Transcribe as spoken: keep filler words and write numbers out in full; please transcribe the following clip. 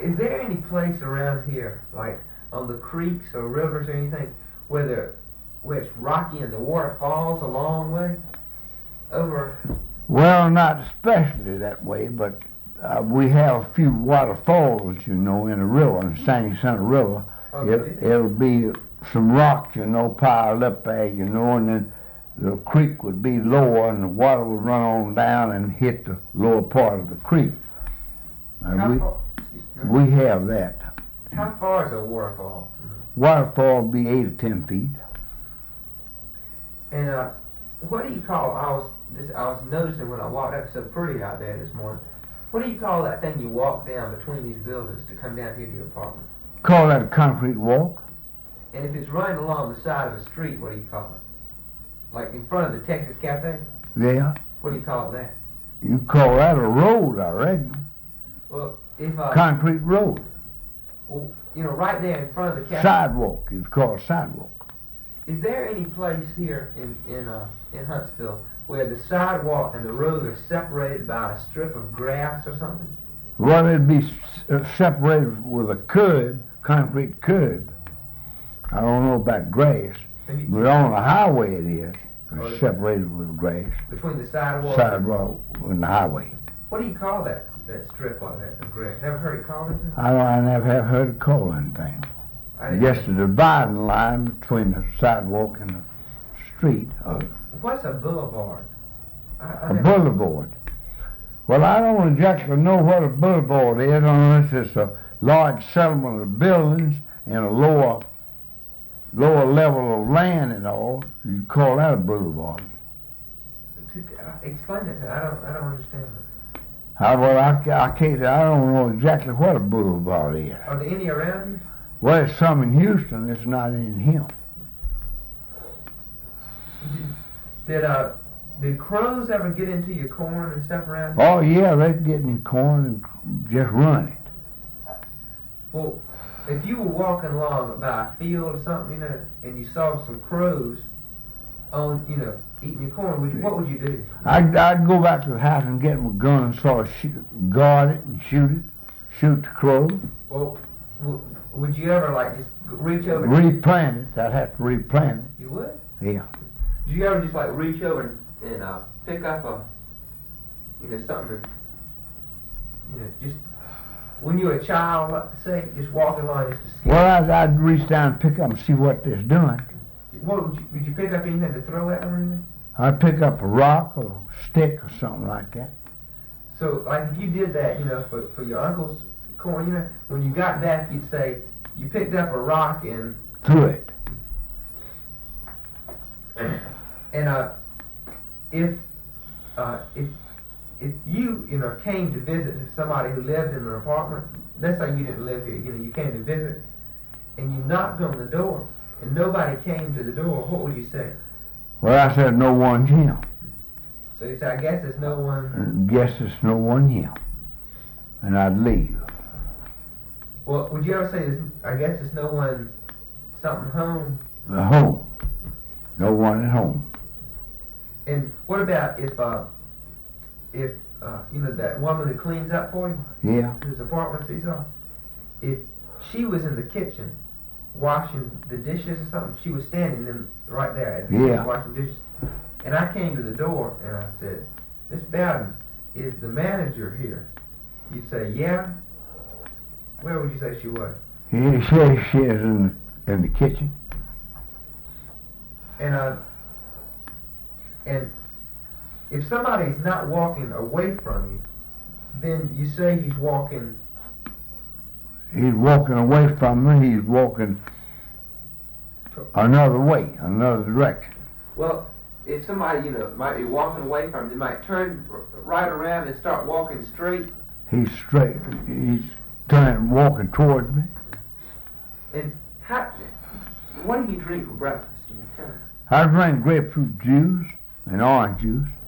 is there any place around here, like on the creeks or rivers or anything, where the where it's rocky and the water falls a long way over? Well, not especially that way, but uh, we have a few waterfalls, you know, in the river, in the Sandy Center River. Oh, It, it'll be some rocks, you know, piled up there, you know, and then the creek would be lower and the water would run on down and hit the lower part of the creek. And How we, far, we have that. how far is a waterfall? Waterfall would be eight or ten feet. And uh, what do you call? I was this. I was noticing when I walked up, so pretty out there this morning. What do you call that thing you walk down between these buildings to come down here to your apartment? Call that a concrete walk. And if it's running along the side of a street, what do you call it? Like in front of the Texas Cafe? Yeah. What do you call it that? You call that a road, I reckon. Well, if uh, Concrete road. well, you know, right there in front of the cafe. Sidewalk. It's called sidewalk. Is there any place here in in uh, in Huntsville where the sidewalk and the road are separated by a strip of grass or something? Well, it'd be s- separated with a curb, concrete curb. I don't know about grass, Have you- but on the highway it is. Oh, It's it- separated with grass. between the sidewalk. Sidewalk and the highway. What do you call that? That strip like that of grass? Never heard it called anything? I, don't, I never have heard it called anything. I didn't- Just the dividing line between the sidewalk and the street, uh, What's a boulevard? I, I a never- boulevard. Well, I don't exactly know what a boulevard is unless it's a large settlement of buildings and a lower lower level of land and all. You call that a boulevard. t- uh, Explain it to me. I don't. I don't understand that. I, well, I, ca- I can't. I don't know exactly what a boulevard is. Are there any around you? Well, it's some in Houston. It's not in here. Did uh did crows ever get into your corn and stuff around you? Oh yeah, they get in your corn and just run it. Well, if you were walking along by a field or something, you know, and you saw some crows on, you know, eating your corn, would you, what would you do? I'd, I'd go back to the house and get my gun and sort of shoot, guard it and shoot it, shoot the crow, Well, w- would you ever like just reach over? replant it. I'd have to replant You would? it. Yeah. Did you ever just like reach over and, and uh, pick up a, you know, something, that, you know, just when you were a child, let's say, just walking along just to see? Well, I'd, I'd reach down and pick up and see what they're doing. What would you, would you pick up anything to throw at them or anything? I'd pick up a rock or a stick or something like that. So, like, if you did that, you know, for, for your uncle's corn, you know, when you got back, you'd say, you picked up a rock and, Through it. and, uh, if, uh, if, if you, you know, came to visit somebody who lived in an apartment, let's say you didn't live here, you know, you came to visit, and you knocked on the door, and nobody came to the door, what would you say? Well, I said no one's here. So you say, I guess there's no one. And guess there's no one here. And I'd leave. Well, would you ever say, there's, I guess there's no one, something home? The home. No one at home. And what about if, uh, if, uh, you know, that woman who cleans up for you, Yeah. whose apartment she's on, if she was in the kitchen washing the dishes or something, she was standing in right there at the Yeah. kitchen washing dishes, and I came to the door and I said, Miss Bowden, is the manager here? You'd say, yeah. Where would you say she was? He says she is in the, in the kitchen. And uh, and if somebody's not walking away from you, then you say he's walking. He's walking away from me. He's walking another way, another direction. Well, if somebody, you know, might be walking away from you, they might turn r- right around and start walking straight. He's straight. He's turning, walking towards me. And how? What do you drink for breakfast? You know, tell me. I drink grapefruit juice and orange juice.